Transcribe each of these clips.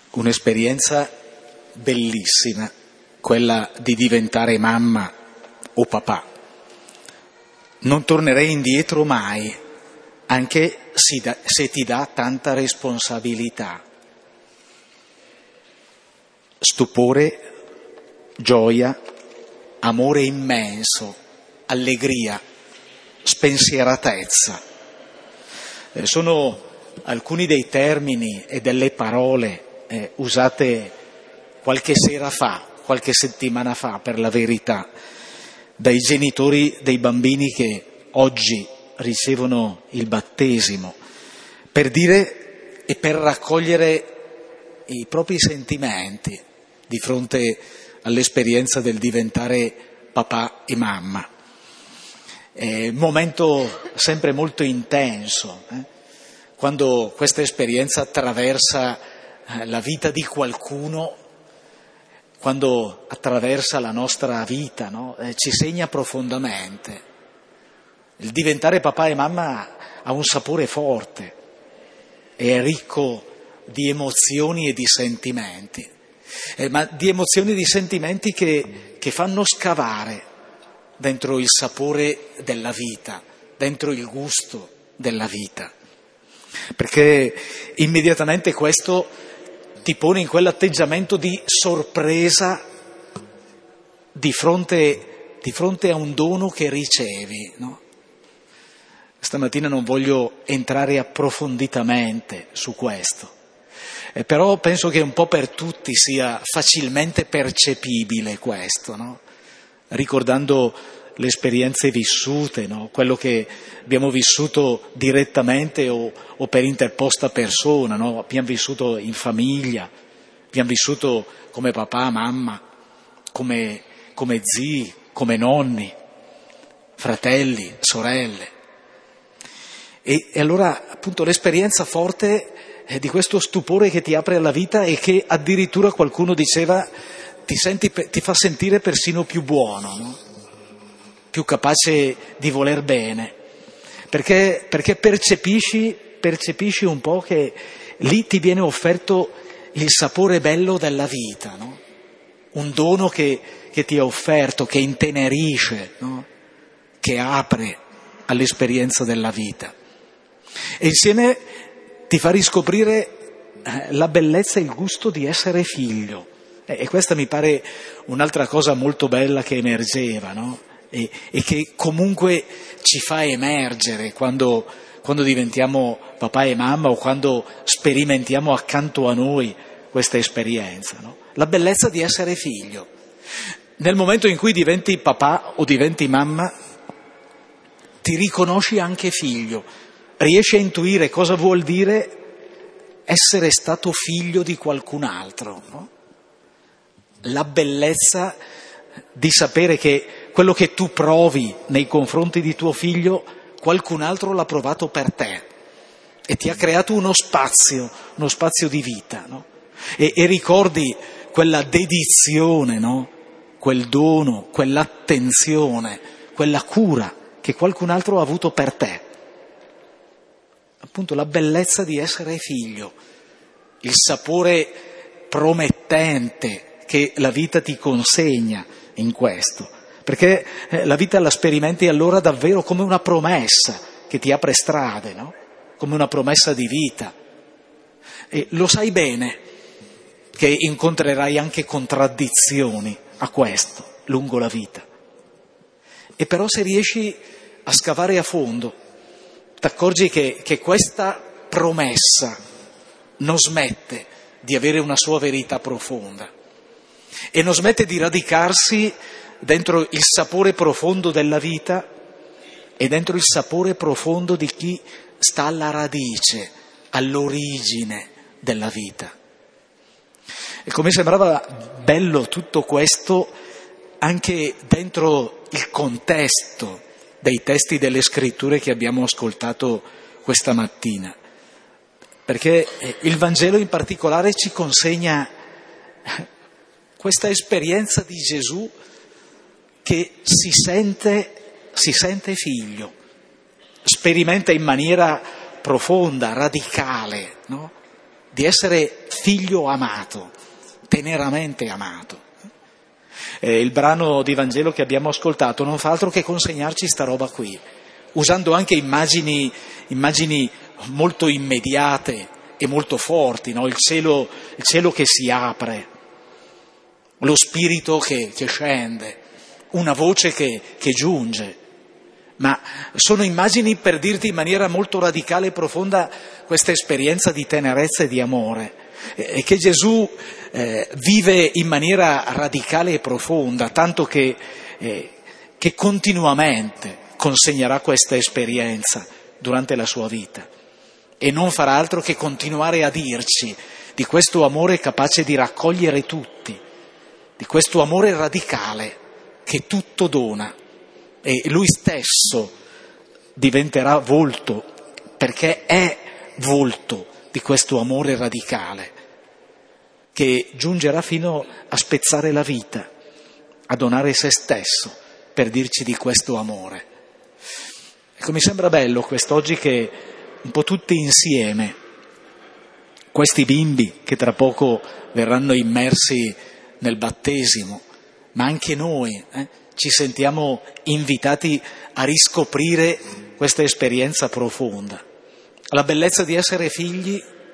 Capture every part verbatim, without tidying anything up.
un'esperienza bellissima, quella di diventare mamma o papà. Non tornerei indietro mai, anche se ti dà tanta responsabilità. Stupore, gioia, amore immenso, allegria, spensieratezza. Eh, sono alcuni dei termini e delle parole eh, usate qualche sera fa, qualche settimana fa, per la verità, dai genitori dei bambini che oggi ricevono il battesimo, per dire e per raccogliere i propri sentimenti di fronte all'esperienza del diventare papà e mamma. È un momento sempre molto intenso, eh? Quando questa esperienza attraversa eh, la vita di qualcuno, quando attraversa la nostra vita, no? eh, ci segna profondamente. Il diventare papà e mamma ha un sapore forte, è ricco di emozioni e di sentimenti, eh, ma di emozioni e di sentimenti che, che fanno scavare dentro il sapore della vita, dentro il gusto della vita, perché immediatamente questo ti pone in quell'atteggiamento di sorpresa di fronte, di fronte a un dono che ricevi, no? Stamattina non voglio entrare approfonditamente su questo, eh, però penso che un po' per tutti sia facilmente percepibile questo, no? Ricordando le esperienze vissute, no? Quello che abbiamo vissuto direttamente o, o per interposta persona, no? Abbiamo vissuto in famiglia, abbiamo vissuto come papà, mamma, come, come zii, come nonni, fratelli, sorelle. E, e allora appunto l'esperienza forte è di questo stupore che ti apre alla vita e che addirittura qualcuno diceva ti, senti, ti fa sentire persino più buono, no? Più capace di voler bene, perché, perché percepisci, percepisci un po' che lì ti viene offerto il sapore bello della vita, no? Un dono che, che ti è offerto, che intenerisce, no? Che apre all'esperienza della vita. E insieme ti fa riscoprire la bellezza e il gusto di essere figlio. E questa mi pare un'altra cosa molto bella che emergeva, no? E, e che comunque ci fa emergere quando, quando diventiamo papà e mamma o quando sperimentiamo accanto a noi questa esperienza, no? La bellezza di essere figlio. Nel momento in cui diventi papà o diventi mamma, ti riconosci anche figlio, riesci a intuire cosa vuol dire essere stato figlio di qualcun altro, no? La bellezza di sapere che quello che tu provi nei confronti di tuo figlio, qualcun altro l'ha provato per te e ti ha creato uno spazio, uno spazio di vita, no? E, e ricordi quella dedizione, no? Quel dono, quell'attenzione, quella cura che qualcun altro ha avuto per te. Appunto la bellezza di essere figlio, il sapore promettente che la vita ti consegna in questo, perché la vita la sperimenti allora davvero come una promessa che ti apre strade, no? Come una promessa di vita. E lo sai bene che incontrerai anche contraddizioni a questo lungo la vita. E però se riesci a scavare a fondo, ti accorgi che, che questa promessa non smette di avere una sua verità profonda e non smette di radicarsi dentro il sapore profondo della vita e dentro il sapore profondo di chi sta alla radice, all'origine della vita. E come sembrava bello tutto questo anche dentro il contesto dei testi delle scritture che abbiamo ascoltato questa mattina, perché il Vangelo in particolare ci consegna questa esperienza di Gesù che si sente, si sente figlio, sperimenta in maniera profonda, radicale, no? Di essere figlio amato, teneramente amato. Eh, il brano di Vangelo che abbiamo ascoltato non fa altro che consegnarci sta roba qui, usando anche immagini, immagini molto immediate e molto forti, no? Il cielo, il cielo che si apre, lo spirito che, che scende, una voce che, che giunge. Ma sono immagini per dirti in maniera molto radicale e profonda questa esperienza di tenerezza e di amore, e che Gesù eh, vive in maniera radicale e profonda, tanto che, eh, che continuamente consegnerà questa esperienza durante la sua vita, e non farà altro che continuare a dirci di questo amore capace di raccogliere tutti, di questo amore radicale che tutto dona. E lui stesso diventerà volto, perché è volto di questo amore radicale, che giungerà fino a spezzare la vita, a donare se stesso per dirci di questo amore. Ecco, mi sembra bello quest'oggi che un po' tutti insieme, questi bimbi che tra poco verranno immersi nel battesimo, ma anche noi, eh, ci sentiamo invitati a riscoprire questa esperienza profonda. La bellezza di essere figli,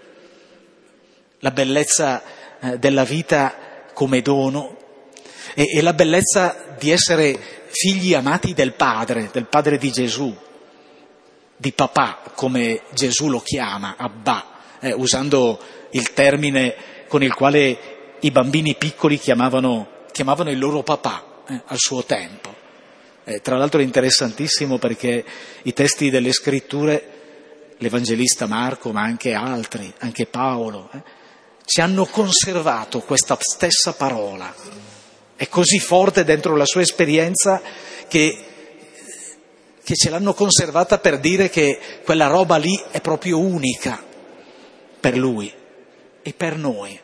la bellezza eh, della vita come dono e, e la bellezza di essere figli amati del Padre, del Padre di Gesù, di papà, come Gesù lo chiama, Abba, eh, usando il termine con il quale i bambini piccoli chiamavano, chiamavano il loro papà. Eh, al suo tempo. Eh, tra l'altro è interessantissimo perché i testi delle scritture, l'Evangelista Marco, ma anche altri, anche Paolo, eh, ci hanno conservato questa stessa parola. È così forte dentro la sua esperienza che, che ce l'hanno conservata per dire che quella roba lì è proprio unica per lui e per noi.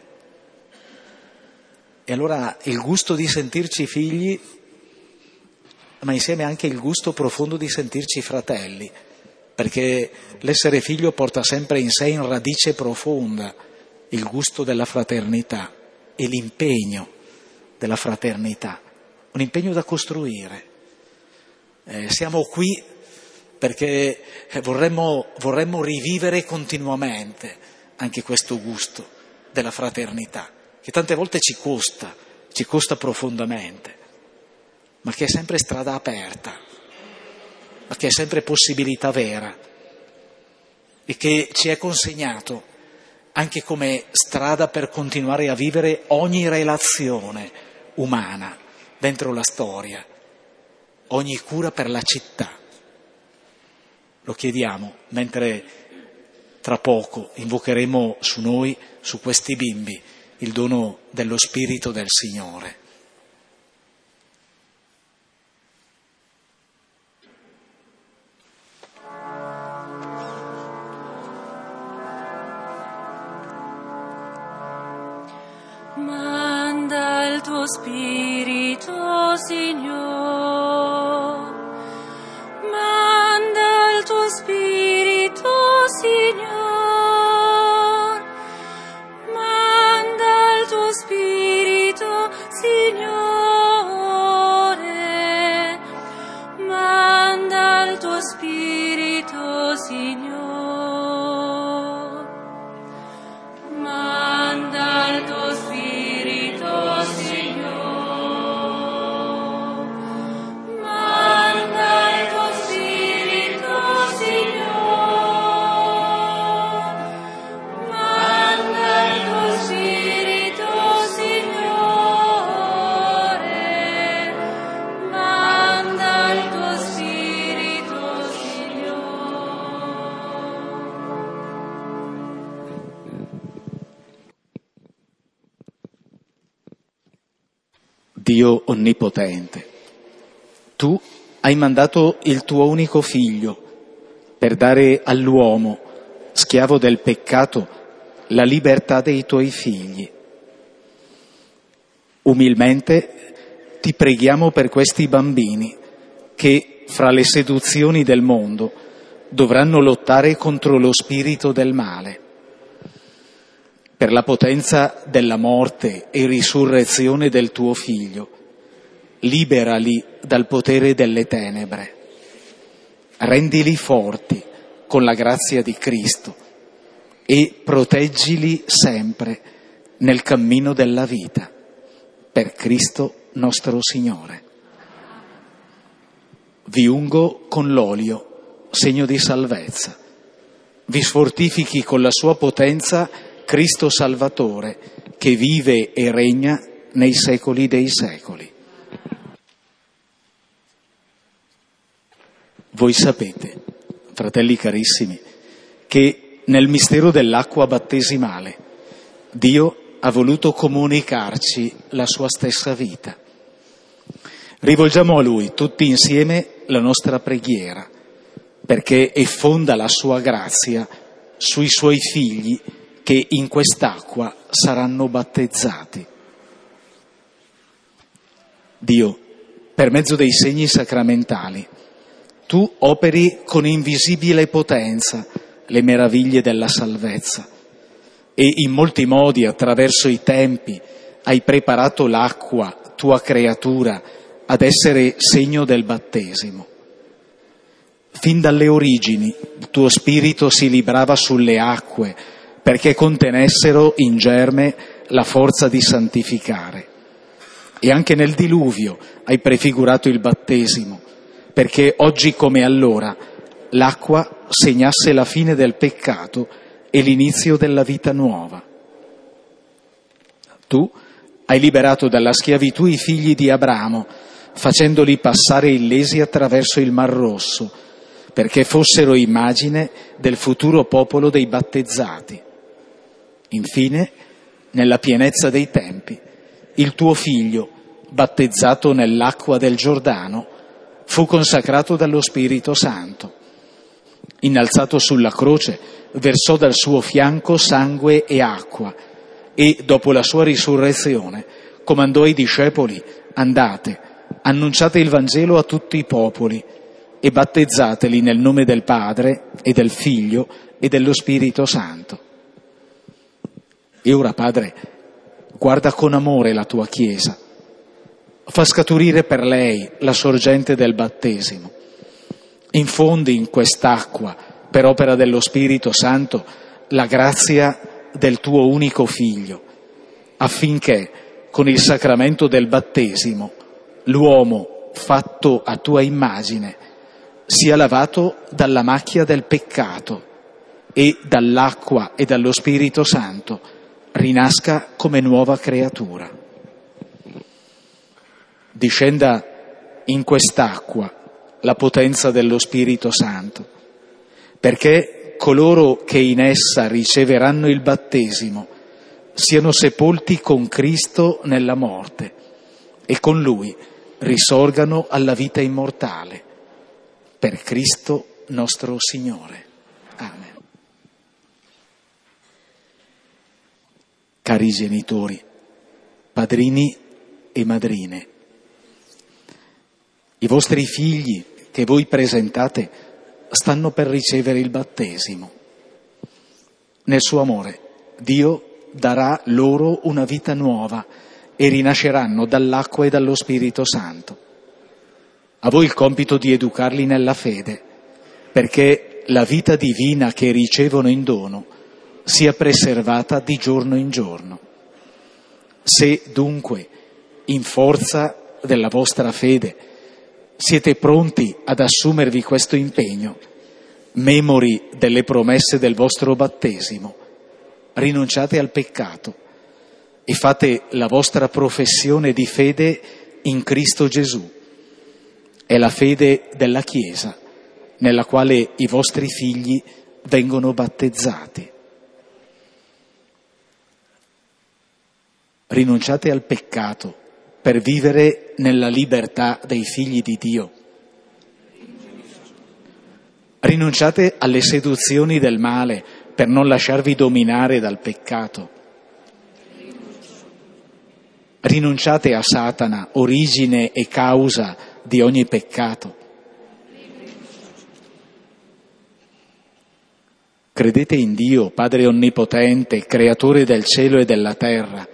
E allora il gusto di sentirci figli, ma insieme anche il gusto profondo di sentirci fratelli, perché l'essere figlio porta sempre in sé in radice profonda il gusto della fraternità e l'impegno della fraternità, un impegno da costruire. Eh, siamo qui perché vorremmo, vorremmo rivivere continuamente anche questo gusto della fraternità, che tante volte ci costa, ci costa profondamente, ma che è sempre strada aperta, ma che è sempre possibilità vera e che ci è consegnato anche come strada per continuare a vivere ogni relazione umana dentro la storia, ogni cura per la città. Lo chiediamo mentre tra poco invocheremo su noi, su questi bimbi, il dono dello Spirito del Signore. Manda il tuo Spirito, Signore, manda il tuo Spirito, Signore. Spirito, Signore, manda il tuo Spirito, Signore, manda il tuo Spirito, Signore, manda il tuo Spirito, Signore, manda il tuo Spirito. Dio onnipotente, tu hai mandato il tuo unico figlio per dare all'uomo, schiavo del peccato, la libertà dei tuoi figli. Umilmente ti preghiamo per questi bambini che, fra le seduzioni del mondo, dovranno lottare contro lo spirito del male. per la potenza della morte e risurrezione del tuo Figlio, liberali dal potere delle tenebre, rendili forti con la grazia di Cristo e proteggili sempre nel cammino della vita, per Cristo nostro Signore. Vi ungo con l'olio, segno di salvezza. Vi sfortifichi con la sua potenza Cristo Salvatore, che vive e regna nei secoli dei secoli. Voi sapete, fratelli carissimi, che nel mistero dell'acqua battesimale Dio ha voluto comunicarci la sua stessa vita. Rivolgiamo a Lui tutti insieme la nostra preghiera, perché effonda la sua grazia sui Suoi figli che in quest'acqua saranno battezzati. Dio, per mezzo dei segni sacramentali, Tu operi con invisibile potenza le meraviglie della salvezza e in molti modi, attraverso i tempi, hai preparato l'acqua, Tua creatura, ad essere segno del battesimo. Fin dalle origini il Tuo Spirito si librava sulle acque perché contenessero in germe la forza di santificare. E anche nel diluvio hai prefigurato il battesimo, perché oggi come allora l'acqua segnasse la fine del peccato e l'inizio della vita nuova. Tu hai liberato dalla schiavitù i figli di Abramo, facendoli passare illesi attraverso il Mar Rosso, perché fossero immagine del futuro popolo dei battezzati. Infine, nella pienezza dei tempi, il tuo Figlio, battezzato nell'acqua del Giordano, fu consacrato dallo Spirito Santo. Innalzato sulla croce, versò dal suo fianco sangue e acqua e, dopo la sua risurrezione, comandò ai discepoli: andate, annunciate il Vangelo a tutti i popoli e battezzateli nel nome del Padre e del Figlio e dello Spirito Santo. E ora, Padre, guarda con amore la tua Chiesa, fa scaturire per lei la sorgente del battesimo, infondi in quest'acqua, per opera dello Spirito Santo, la grazia del tuo unico Figlio, affinché con il sacramento del battesimo l'uomo fatto a tua immagine sia lavato dalla macchia del peccato e dall'acqua e dallo Spirito Santo rinasca come nuova creatura. Discenda in quest'acqua la potenza dello Spirito Santo, perché coloro che in essa riceveranno il battesimo siano sepolti con Cristo nella morte e con Lui risorgano alla vita immortale, per Cristo nostro Signore. Amen. Cari genitori, padrini e madrine, i vostri figli che voi presentate stanno per ricevere il battesimo. Nel suo amore Dio darà loro una vita nuova e rinasceranno dall'acqua e dallo Spirito Santo. A voi il compito di educarli nella fede, perché la vita divina che ricevono in dono sia preservata di giorno in giorno. Se dunque, in forza della vostra fede, siete pronti ad assumervi questo impegno, memori delle promesse del vostro battesimo, rinunciate al peccato e fate la vostra professione di fede in Cristo Gesù. È la fede della Chiesa, nella quale i vostri figli vengono battezzati. Rinunciate al peccato per vivere nella libertà dei figli di Dio. Rinunciate alle seduzioni del male per non lasciarvi dominare dal peccato. Rinunciate a Satana, origine e causa di ogni peccato. Credete in Dio, Padre Onnipotente, Creatore del cielo e della terra.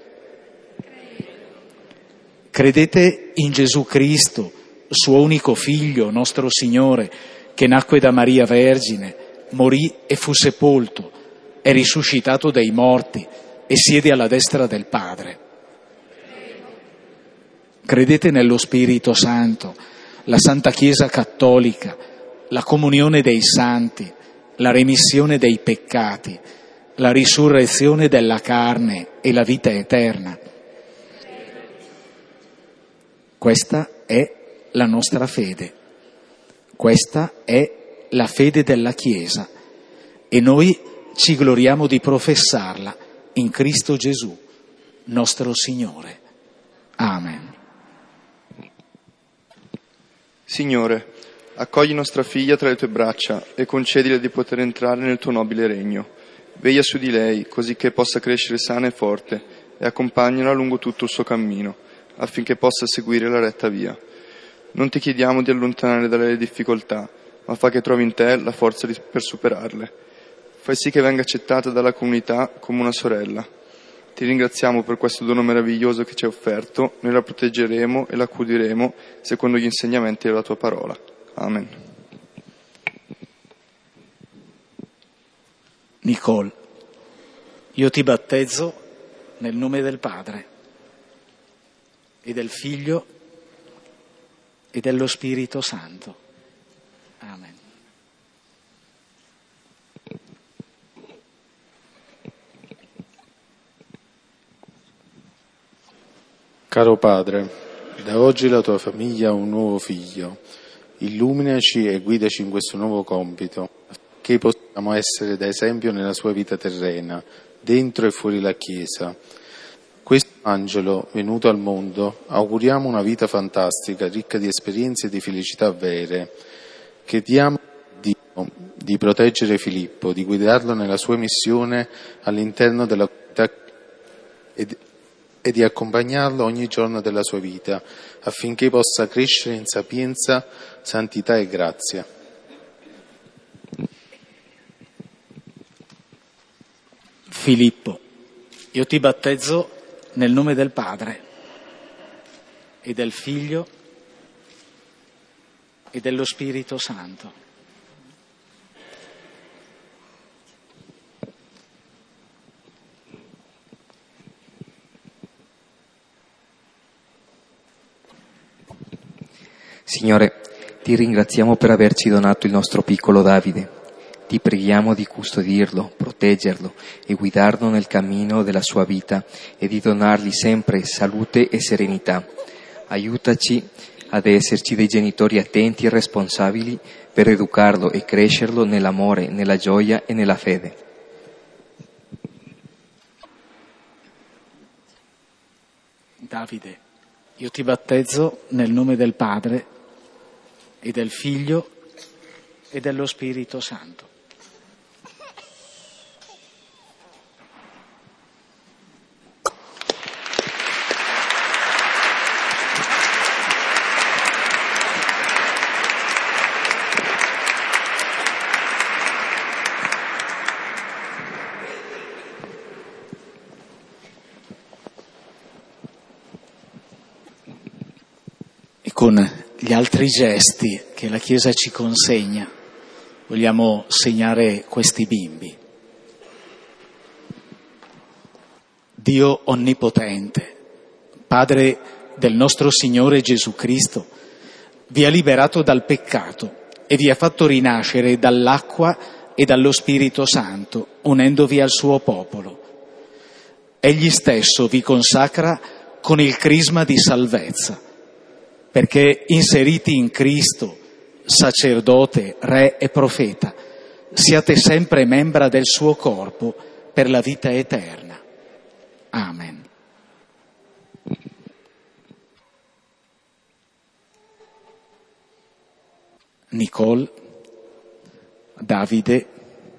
Credete in Gesù Cristo, suo unico Figlio, nostro Signore, che nacque da Maria Vergine, morì e fu sepolto, è risuscitato dai morti e siede alla destra del Padre. Credete nello Spirito Santo, la Santa Chiesa Cattolica, la comunione dei santi, la remissione dei peccati, la risurrezione della carne e la vita eterna. Questa è la nostra fede, questa è la fede della Chiesa e noi ci gloriamo di professarla in Cristo Gesù, nostro Signore. Amen. Signore, accogli nostra figlia tra le tue braccia e concedile di poter entrare nel tuo nobile regno. Veglia su di lei, così che possa crescere sana e forte, e accompagnala lungo tutto il suo cammino, affinché possa seguire la retta via. Non ti chiediamo di allontanare dalle difficoltà, ma fa che trovi in te la forza di, per superarle. Fai sì che venga accettata dalla comunità come una sorella. Ti ringraziamo per questo dono meraviglioso che ci hai offerto, noi la proteggeremo e la accudiremo secondo gli insegnamenti della tua parola. Amen. Nicole, io ti battezzo nel nome del Padre e del Figlio e dello Spirito Santo. Amen. Caro Padre, da oggi la tua famiglia ha un nuovo figlio. Illuminaci e guidaci in questo nuovo compito, che possiamo essere da esempio nella sua vita terrena, dentro e fuori la Chiesa. Questo angelo venuto al mondo auguriamo una vita fantastica, ricca di esperienze e di felicità vere. Chiediamo a Dio di proteggere Filippo, di guidarlo nella sua missione all'interno della comunità e e di accompagnarlo ogni giorno della sua vita, affinché possa crescere in sapienza, santità e grazia. Filippo, io ti battezzo nel nome del Padre e del Figlio e dello Spirito Santo. Signore, ti ringraziamo per averci donato il nostro piccolo Davide. Ti preghiamo di custodirlo, proteggerlo e guidarlo nel cammino della sua vita e di donargli sempre salute e serenità. Aiutaci ad esserci dei genitori attenti e responsabili per educarlo e crescerlo nell'amore, nella gioia e nella fede. Davide, io ti battezzo nel nome del Padre e del Figlio e dello Spirito Santo. E con gli altri gesti che la Chiesa ci consegna vogliamo segnare questi bimbi. Dio Onnipotente, Padre del nostro Signore Gesù Cristo, vi ha liberato dal peccato e vi ha fatto rinascere dall'acqua e dallo Spirito Santo, unendovi al suo popolo. Egli stesso vi consacra con il crisma di salvezza, perché inseriti in Cristo, sacerdote, re e profeta, siate sempre membra del suo corpo per la vita eterna. Amen. Nicole, Davide,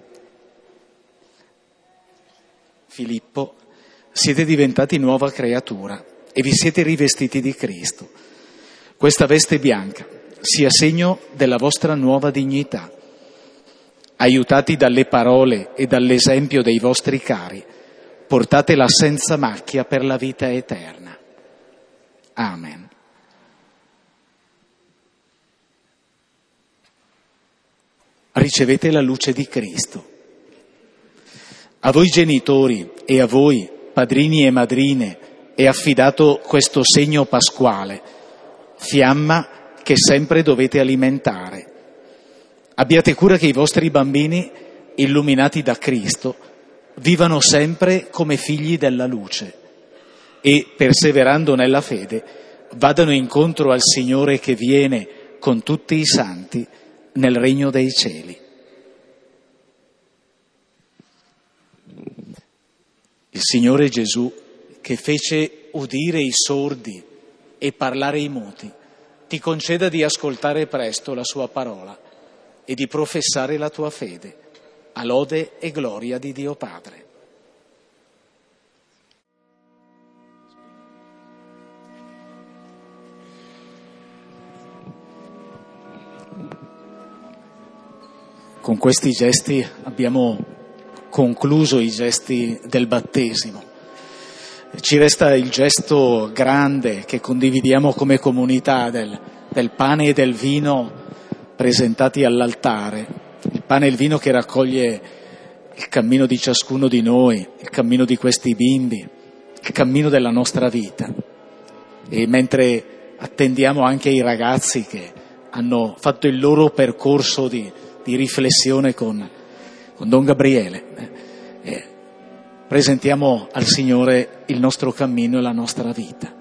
Filippo, siete diventati nuova creatura e vi siete rivestiti di Cristo. Questa veste bianca sia segno della vostra nuova dignità. aiutati dalle parole e dall'esempio dei vostri cari, portatela senza macchia per la vita eterna. Amen. Ricevete la luce di Cristo. A voi genitori e a voi, padrini e madrine, è affidato questo segno pasquale, fiamma che sempre dovete alimentare. Abbiate cura che i vostri bambini, illuminati da Cristo, vivano sempre come figli della luce e, perseverando nella fede, vadano incontro al Signore che viene con tutti i santi nel regno dei cieli. Il Signore Gesù, che fece udire i sordi e parlare i muti, ti conceda di ascoltare presto la sua parola e di professare la tua fede, a lode e gloria di Dio Padre. Con questi gesti abbiamo concluso i gesti del battesimo. Ci resta il gesto grande che condividiamo come comunità del, del pane e del vino presentati all'altare, il pane e il vino che raccoglie il cammino di ciascuno di noi, il cammino di questi bimbi, il cammino della nostra vita. E mentre attendiamo anche i ragazzi che hanno fatto il loro percorso di, di riflessione con, con Don Gabriele, eh, presentiamo al Signore il nostro cammino e la nostra vita.